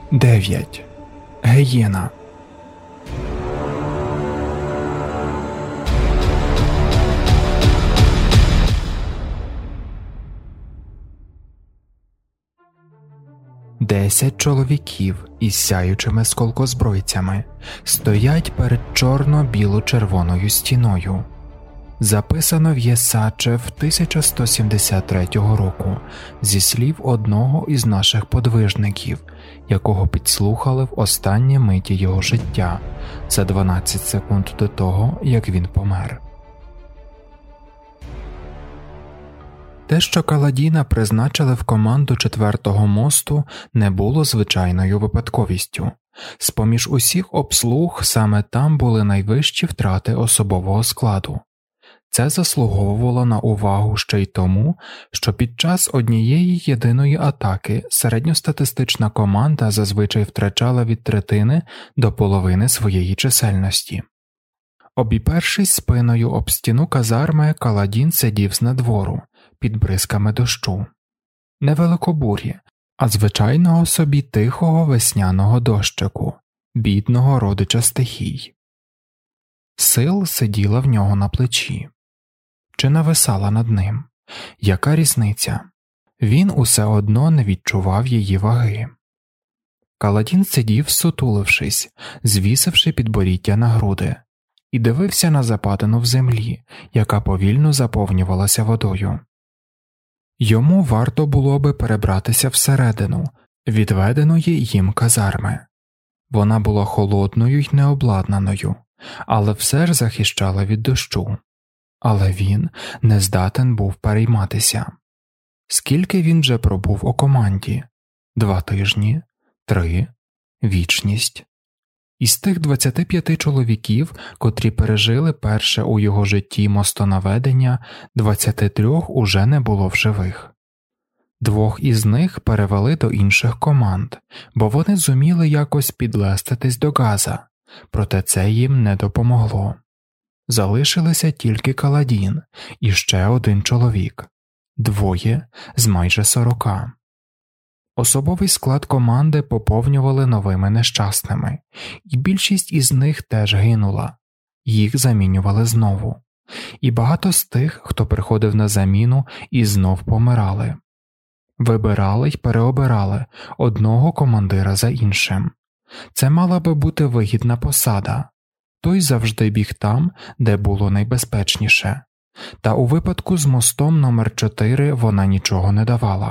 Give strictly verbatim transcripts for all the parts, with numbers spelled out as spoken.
дев'ять. Гієна. Десять чоловіків із сяючими сколкозбройцями стоять перед чорно-біло-червоною стіною. Записано в Єсачев тисяча сто сімдесят третього року зі слів одного із наших подвижників, якого підслухали в останні миті його життя за дванадцять секунд до того, як він помер. Те, що Каладіна призначили в команду четвертого мосту, не було звичайною випадковістю. З-поміж усіх обслуг саме там були найвищі втрати особового складу. Це заслуговувало на увагу ще й тому, що під час однієї єдиної атаки середньостатистична команда зазвичай втрачала від третини до половини своєї чисельності. Обіпершись спиною об стіну казарми, Каладін сидів знадвору, під бризками дощу. Не великобурі, а звичайного собі тихого весняного дощику, бідного родича стихій. Сил сиділа в нього на плечі. Чи нависала над ним? Яка різниця? Він усе одно не відчував її ваги. Каладін сидів, сутулившись, звісивши підборіддя на груди, і дивився на западину в землі, яка повільно заповнювалася водою. Йому варто було би перебратися всередину, відведеної їм казарми. Вона була холодною й необладнаною, але все ж захищала від дощу. Але він не здатен був перейматися. Скільки він вже пробув у команді? Два тижні? Три? Вічність? Із тих двадцяти п'яти чоловіків, котрі пережили перше у його житті мостонаведення, двадцяти трьох уже не було в живих. Двох із них перевели до інших команд, бо вони зуміли якось підлеститись до Газа, проте це їм не допомогло. Залишилися тільки Каладін і ще один чоловік, двоє з майже сорока. Особовий склад команди поповнювали новими нещасними, і більшість із них теж гинула, їх замінювали знову. І багато з тих, хто приходив на заміну, і знов помирали. Вибирали й переобирали одного командира за іншим. Це мала би бути вигідна посада. Той завжди біг там, де було найбезпечніше. Та у випадку з мостом номер чотири вона нічого не давала.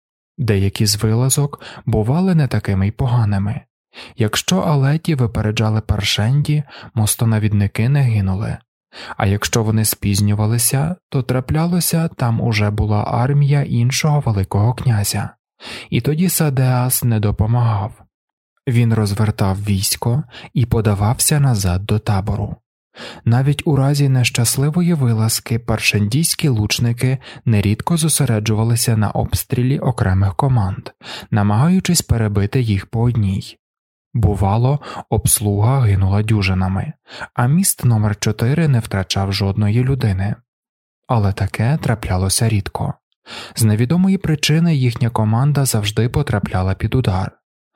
Деякі з вилазок бували не такими й поганими. Якщо алеті випереджали Паршенді, мостонавідники не гинули. А якщо вони спізнювалися, то траплялося, там уже була армія іншого великого князя. І тоді Садеас не допомагав. Він розвертав військо і подавався назад до табору. Навіть у разі нещасливої вилазки паршендійські лучники нерідко зосереджувалися на обстрілі окремих команд, намагаючись перебити їх по одній. Бувало, обслуга гинула дюжинами, а міст номер чотири не втрачав жодної людини. Але таке траплялося рідко. З невідомої причини їхня команда завжди потрапляла під удар.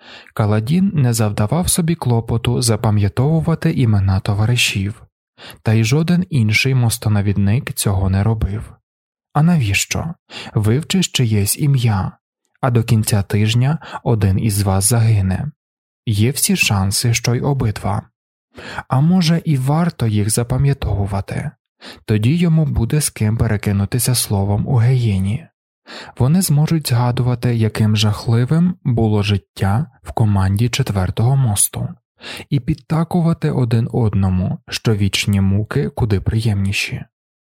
Каладін не завдавав собі клопоту запам'ятовувати імена товаришів, та й жоден інший мостонавідник цього не робив. А навіщо? Вивчиш чиєсь ім'я, а до кінця тижня один із вас загине. Є всі шанси, що й обидва. А може і варто їх запам'ятовувати, тоді йому буде з ким перекинутися словом у Гієні. Вони зможуть згадувати, яким жахливим було життя в команді четвертого мосту, і підтакувати один одному, що вічні муки куди приємніші.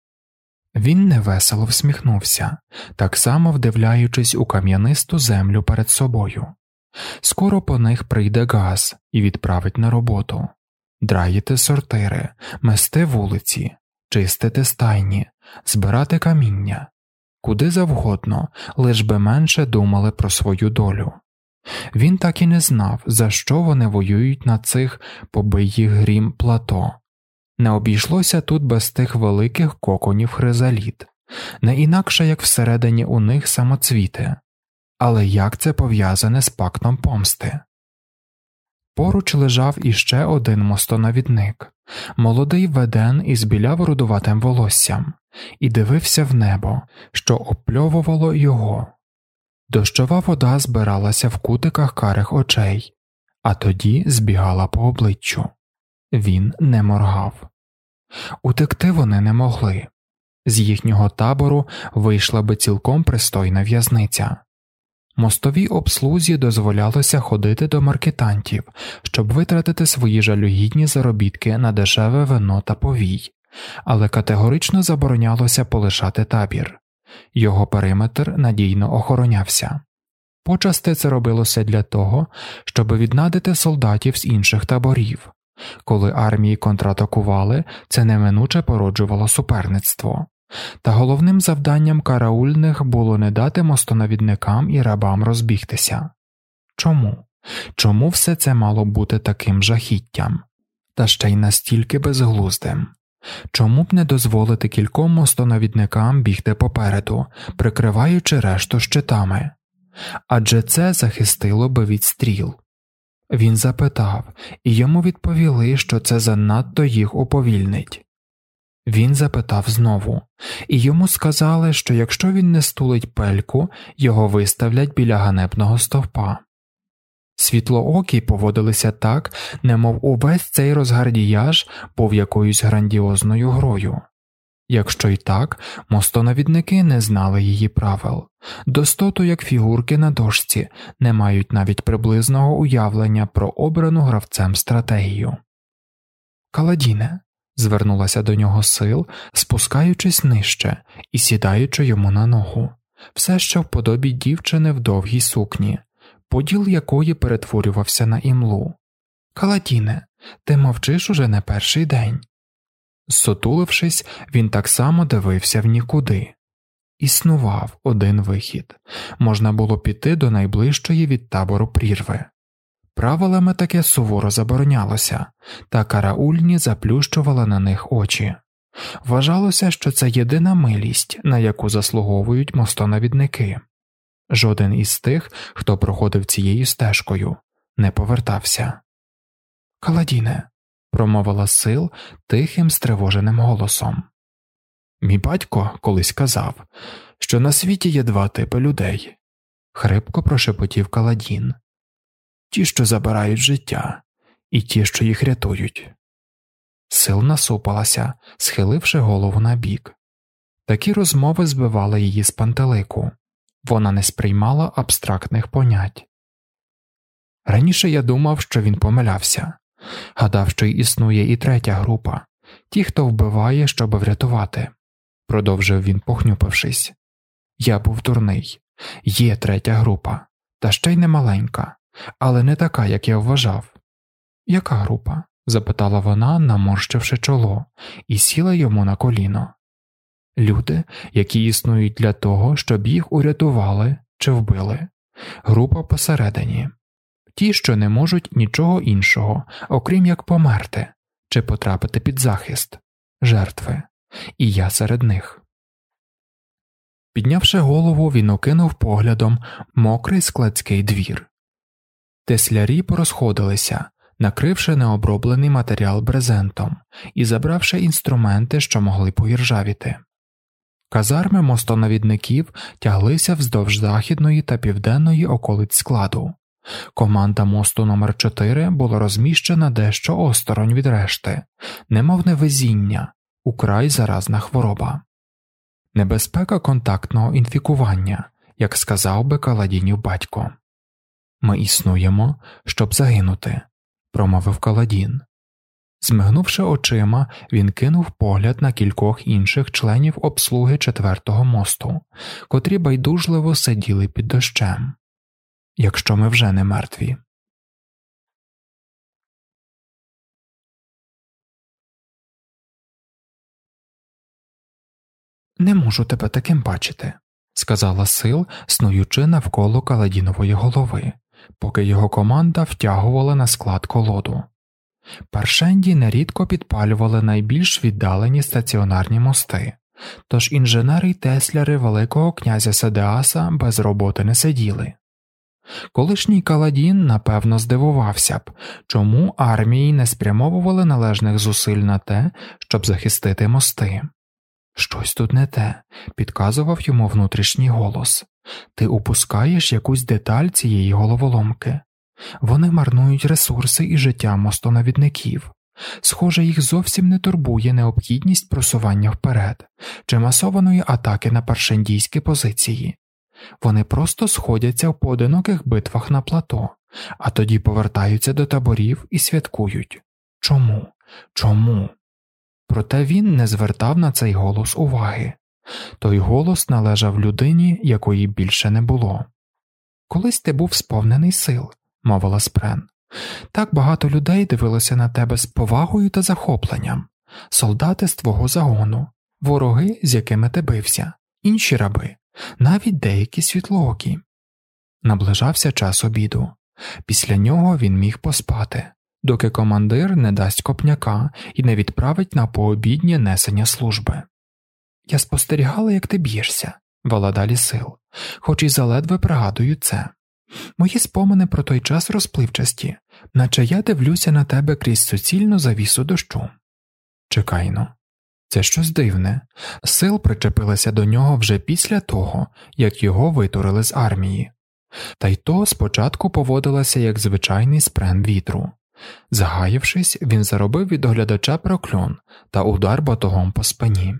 Він невесело всміхнувся, так само вдивляючись у кам'янисту землю перед собою. Скоро по них прийде Газ і відправить на роботу. Драїти сортири, мести вулиці, чистити стайні, збирати каміння. Куди завгодно, лиш би менше думали про свою долю. Він так і не знав, за що вони воюють на цих побиїх грім плато. Не обійшлося тут без тих великих коконів хризаліт, не інакше, як всередині у них самоцвіти. Але як це пов'язане з пактом помсти? Поруч лежав іще один мостонавідник, молодий веден із біляво-рудуватим волоссям, і дивився в небо, що опльовувало його. Дощова вода збиралася в кутиках карих очей, а тоді збігала по обличчю. Він не моргав. Утекти вони не могли. З їхнього табору вийшла би цілком пристойна в'язниця. Мостовій обслузі дозволялося ходити до маркетантів, щоб витратити свої жалюгідні заробітки на дешеве вино та повій, але категорично заборонялося полишати табір. Його периметр надійно охоронявся. Почасти це робилося для того, щоб віднадити солдатів з інших таборів. Коли армії контратакували, це неминуче породжувало суперництво. Та головним завданням караульних було не дати мостонавідникам і рабам розбігтися. Чому? Чому все це мало бути таким жахіттям? Та ще й настільки безглуздим? Чому б не дозволити кільком мостонавідникам бігти попереду, прикриваючи решту щитами? Адже це захистило би від стріл. Він запитав, і йому відповіли, що це занадто їх уповільнить. Він запитав знову, і йому сказали, що якщо він не стулить пельку, його виставлять біля ганебного стовпа. Світлоокі поводилися так, немов увесь цей розгардіяж був якоюсь грандіозною грою. Якщо й так, мостонавідники не знали її правил. Достоту, як фігурки на дошці, не мають навіть приблизного уявлення про обрану гравцем стратегію. «Каладіне», – звернулася до нього Сил, спускаючись нижче і сідаючи йому на ногу, все ще в подобі дівчини в довгій сукні, поділ якої перетворювався на імлу. «Каладіне, ти мовчиш уже не перший день». Зсутулившись, він так само дивився в нікуди. Існував один вихід. Можна було піти до найближчої від табору прірви. Правилами таке суворо заборонялося, та караульні заплющували на них очі. Вважалося, що це єдина милість, на яку заслуговують мостонавідники. Жоден із тих, хто проходив цією стежкою, не повертався. «Каладіне», – промовила Сил тихим, стривоженим голосом. «Мій батько колись казав, що на світі є два типи людей», – хрипко прошепотів Каладін. «Ті, що забирають життя, і ті, що їх рятують». Сил насупалася, схиливши голову набік. Такі розмови збивали її з пантелику. Вона не сприймала абстрактних понять. «Раніше я думав, що він помилявся. Гадав, що й існує і третя група – ті, хто вбиває, щоб врятувати», – продовжив він, похнюпившись. «Я був дурний. Є третя група, та ще й не маленька, але не така, як я вважав». «Яка група?» – запитала вона, наморщивши чоло, і сіла йому на коліно. «Люди, які існують для того, щоб їх урятували чи вбили. Група посередині. Ті, що не можуть нічого іншого, окрім як померти, чи потрапити під захист. Жертви. І я серед них». Піднявши голову, він окинув поглядом мокрий складський двір. Теслярі порозходилися, накривши необроблений матеріал брезентом і забравши інструменти, що могли поіржавіти. Казарми мостонавідників тяглися вздовж західної та південної околиць складу. Команда мосту номер чотири була розміщена дещо осторонь від решти, немов невезіння, украй заразна хвороба. Небезпека контактного інфікування, як сказав би Каладінів батько. «Ми існуємо, щоб загинути», – промовив Каладін. Змигнувши очима, він кинув погляд на кількох інших членів обслуги четвертого мосту, котрі байдужливо сиділи під дощем. «Якщо ми вже не мертві». «Не можу тебе таким бачити», – сказала Сил, снуючи навколо Каладінової голови, поки його команда втягувала на склад колоду. Паршенді нерідко підпалювали найбільш віддалені стаціонарні мости, тож інженери й тесляри великого князя Седеаса без роботи не сиділи. Колишній Каладін, напевно, здивувався б, чому армії не спрямовували належних зусиль на те, щоб захистити мости. «Щось тут не те», – підказував йому внутрішній голос. «Ти упускаєш якусь деталь цієї головоломки. Вони марнують ресурси і життя мостонавідників. Схоже, їх зовсім не турбує необхідність просування вперед чи масованої атаки на паршендійські позиції. Вони просто сходяться в поодиноких битвах на плато, а тоді повертаються до таборів і святкують. Чому? Чому?» Проте він не звертав на цей голос уваги. Той голос належав людині, якої більше не було. «Колись ти був сповнений сил», – мовила Спрен. «Так багато людей дивилося на тебе з повагою та захопленням. Солдати з твого загону, вороги, з якими ти бився, інші раби, навіть деякі світлоокі». Наближався час обіду. Після нього він міг поспати, доки командир не дасть копняка і не відправить на пообіднє несення служби. «Я спостерігала, як ти б'єшся», – вела далі Сил, хоч і заледве пригадую це. «Мої спомини про той час розпливчасті, наче я дивлюся на тебе крізь суцільну завісу дощу». Чекайно. Це щось дивне. Сил причепилася до нього вже після того, як його витурили з армії. Та й то спочатку поводилася як звичайний спрен вітру. Загаявшись, він заробив від оглядача прокльон та удар батогом по спині.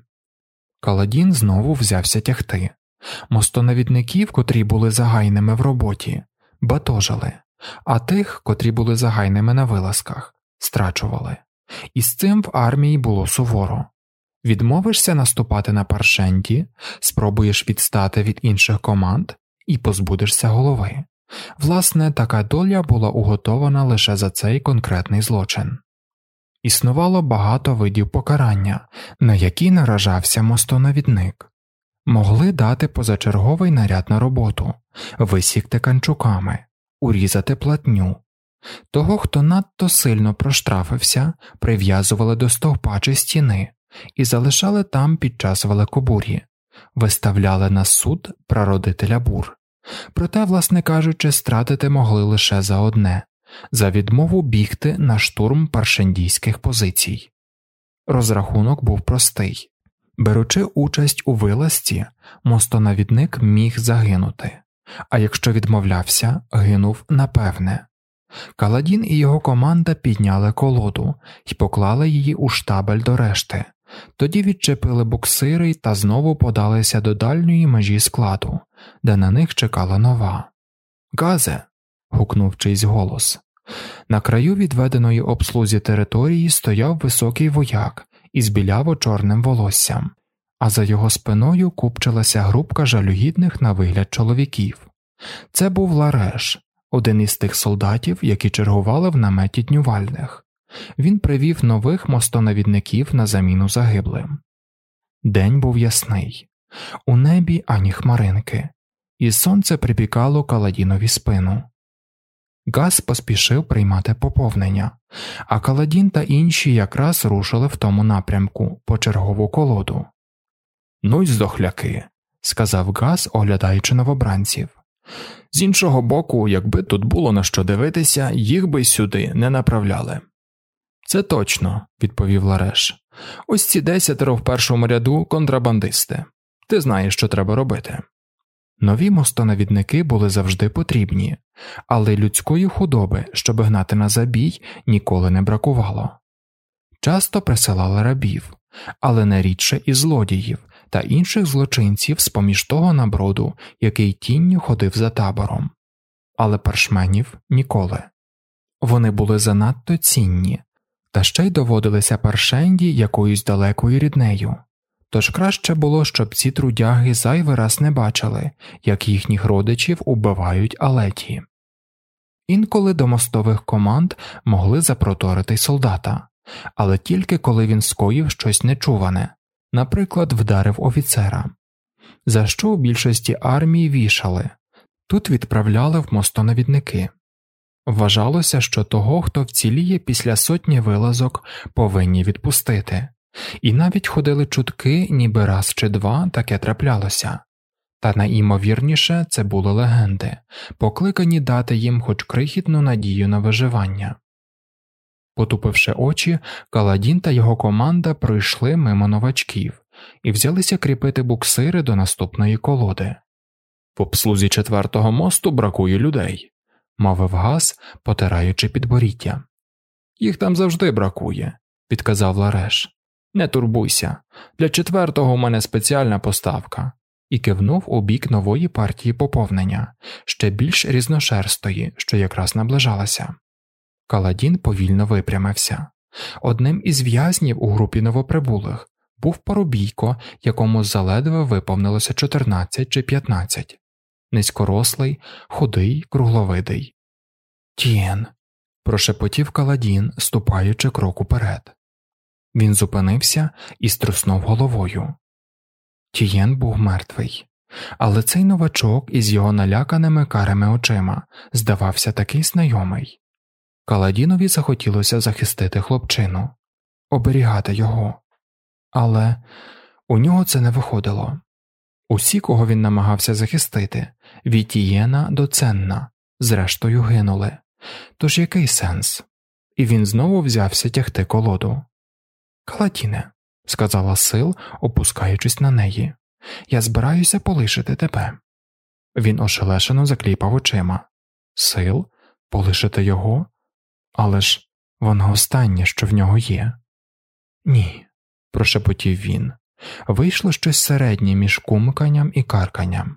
Каладін знову взявся тягти. Мостонавідників, котрі були загайними в роботі, батожили, а тих, котрі були загайними на вилазках, страчували. І з цим в армії було суворо. Відмовишся наступати на Паршенді, спробуєш відстати від інших команд і позбудешся голови. Власне, така доля була уготована лише за цей конкретний злочин. Існувало багато видів покарання, на які наражався мостонавідник. Могли дати позачерговий наряд на роботу, висікти канчуками, урізати платню. Того, хто надто сильно проштрафився, прив'язували до стовпа чи стіни і залишали там під час великобур'ї, виставляли на суд прародителя бур. Проте, власне кажучи, стратити могли лише за одне – за відмову бігти на штурм паршендійських позицій. Розрахунок був простий. Беручи участь у вилазці, мостонавідник міг загинути, а якщо відмовлявся, гинув напевне. Каладін і його команда підняли колоду і поклали її у штабель до решти, тоді відчепили буксири та знову подалися до дальньої межі складу, де на них чекала нова. «Газе!» – гукнув чийсь голос. На краю відведеної обслузі території стояв високий вояк із біляво-чорним волоссям, а за його спиною купчилася групка жалюгідних на вигляд чоловіків. Це був Лареш, один із тих солдатів, які чергували в наметі днювальних. Він привів нових мостонавідників на заміну загиблим. День був ясний. У небі ані хмаринки, і сонце припікало Каладінові спину. Газ поспішив приймати поповнення, а Каладін та інші якраз рушили в тому напрямку по чергову колоду. «Ну й здохляки», – сказав Газ, оглядаючи новобранців. «З іншого боку, якби тут було на що дивитися, їх би сюди не направляли». «Це точно», – відповів Лареш. «Ось ці десятеро в першому ряду – контрабандисти. Ти знаєш, що треба робити». Нові мостонавідники були завжди потрібні, але людської худоби, щоб гнати на забій, ніколи не бракувало. Часто присилали рабів, але не рідше і злодіїв та інших злочинців з-поміж того наброду, який тінню ходив за табором. Але паршменів ніколи. Вони були занадто цінні, та ще й доводилися Паршенді якоюсь далекою ріднею. Тож краще було, щоб ці трудяги зайвий раз не бачили, як їхніх родичів убивають алеті. Інколи до мостових команд могли запроторити солдата, але тільки коли він скоїв щось нечуване, наприклад, вдарив офіцера. За що у більшості армій вішали, тут відправляли в мостонавідники. Вважалося, що того, хто вціліє після сотні вилазок, повинні відпустити. І навіть ходили чутки, ніби раз чи два таке траплялося. Та найімовірніше це були легенди, покликані дати їм хоч крихітну надію на виживання. Потупивши очі, Каладін та його команда пройшли мимо новачків і взялися кріпити буксири до наступної колоди. «В обслузі четвертого мосту бракує людей», – мовив Гас, потираючи підборіддя. «Їх там завжди бракує», – підказав Лареш. «Не турбуйся, для четвертого у мене спеціальна поставка», і кивнув у бік нової партії поповнення, ще більш різношерстої, що якраз наближалася. Каладін повільно випрямився. Одним із в'язнів у групі новоприбулих був парубійко, якому заледве виповнилося чотирнадцять чи п'ятнадцять. Низькорослий, худий, кругловидий. «Тієн», – прошепотів Каладін, ступаючи крок уперед. Він зупинився і струснув головою. Тієн був мертвий, але цей новачок із його наляканими карими очима здавався такий знайомий. Каладінові захотілося захистити хлопчину, оберігати його. Але у нього це не виходило. Усі, кого він намагався захистити, від Тієна до Ценна, зрештою гинули. Тож який сенс? І він знову взявся тягти колоду. «Каладіне», – сказала Сил, опускаючись на неї, – «я збираюся полишити тебе». Він ошелешено закліпав очима. «Сил? Полишити його? Але ж воно останнє, що в нього є». «Ні», – прошепотів він. Вийшло щось середнє між кумканням і карканням.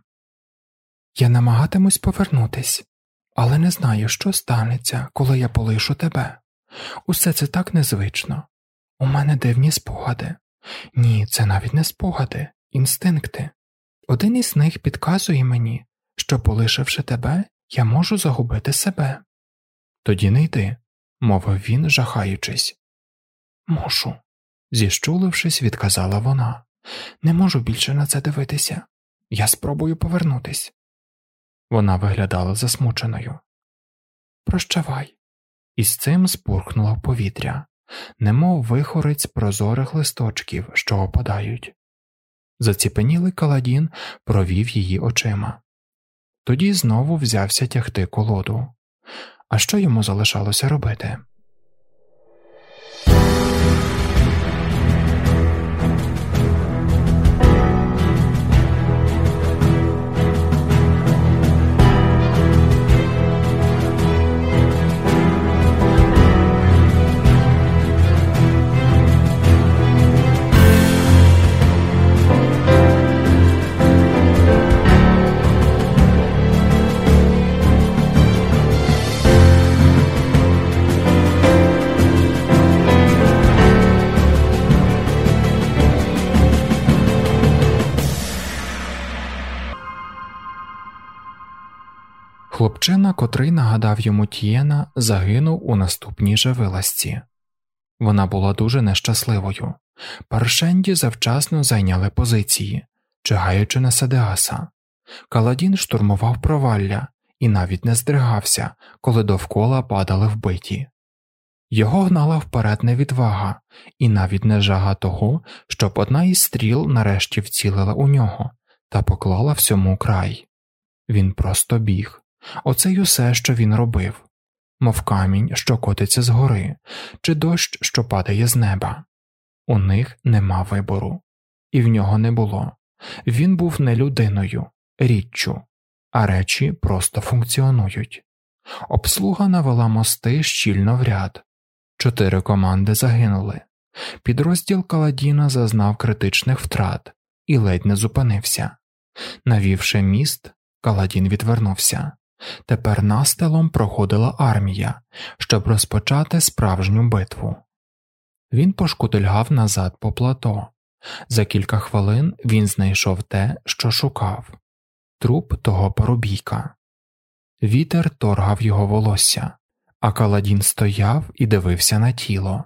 «Я намагатимусь повернутись, але не знаю, що станеться, коли я полишу тебе. Усе це так незвично. У мене дивні спогади. Ні, це навіть не спогади, інстинкти. Один із них підказує мені, що, полишивши тебе, я можу загубити себе». «Тоді не йди», – мовив він, жахаючись. «Мушу», – зіщулившись, відказала вона. «Не можу більше на це дивитися. Я спробую повернутись». Вона виглядала засмученою. «Прощавай». І з цим спурхнула в повітря, немов вихорець прозорих листочків, що опадають. Заціпенілий Каладін провів її очима. Тоді знову взявся тягти колоду. А що йому залишалося робити? Хлопчина, котрий нагадав йому Тієна, загинув у наступній же вилазці. Вона була дуже нещасливою. Паршенді завчасно зайняли позиції, чигаючи на Седеаса. Каладін штурмував провалля і навіть не здригався, коли довкола падали вбиті. Його гнала вперед не відвага і навіть не жага того, щоб одна із стріл нарешті вцілила у нього та поклала всьому край. Він просто біг. Оце й усе, що він робив. Мов камінь, що котиться з гори, чи дощ, що падає з неба. У них нема вибору. І в нього не було. Він був не людиною, річчю, а речі просто функціонують. Обслуга навела мости щільно в ряд. Чотири команди загинули. Підрозділ Каладіна зазнав критичних втрат і ледь не зупинився. Навівши міст, Каладін відвернувся. Тепер настилом проходила армія, щоб розпочати справжню битву. Він пошкутильгав назад по плато. За кілька хвилин він знайшов те, що шукав – труп того парубійка. Вітер торгав його волосся, а Каладін стояв і дивився на тіло.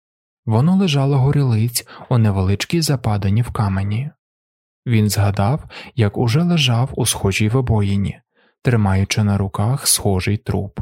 Воно лежало горілиць у невеличкій западині в камені. Він згадав, як уже лежав у схожій вибоїні, тримаючи на руках схожий труп.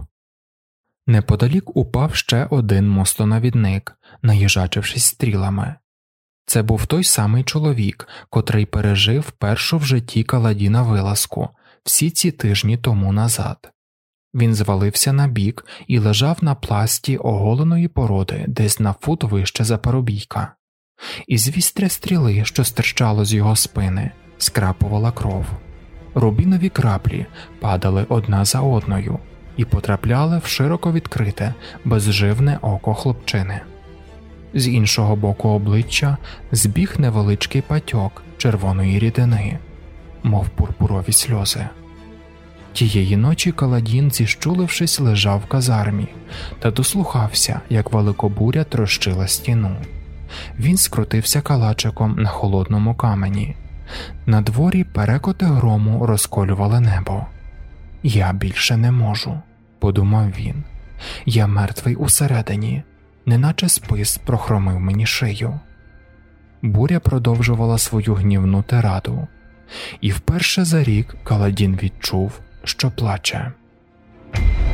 Неподалік упав ще один мостонавідник, наїжачившись стрілами. Це був той самий чоловік, котрий пережив першу в житті Каладіна вилазку всі ці тижні тому назад. Він звалився на бік і лежав на пласті оголеної породи десь на фут вище за парубійка. Із вістря стріли, що стирчало з його спини, скрапувала кров. Рубінові краплі падали одна за одною і потрапляли в широко відкрите, безживне око хлопчини. З іншого боку обличчя збіг невеличкий патьок червоної рідини, мов пурпурові сльози. Тієї ночі Каладін, зіщулившись, лежав в казармі та дослухався, як великобуря трощила стіну. Він скрутився калачиком на холодному камені. На дворі перекоти грому розколювали небо. «Я більше не можу», – подумав він. «Я мертвий усередині, неначе спис прохромив мені шию». Буря продовжувала свою гнівну тираду. І вперше за рік Каладін відчув, що плаче.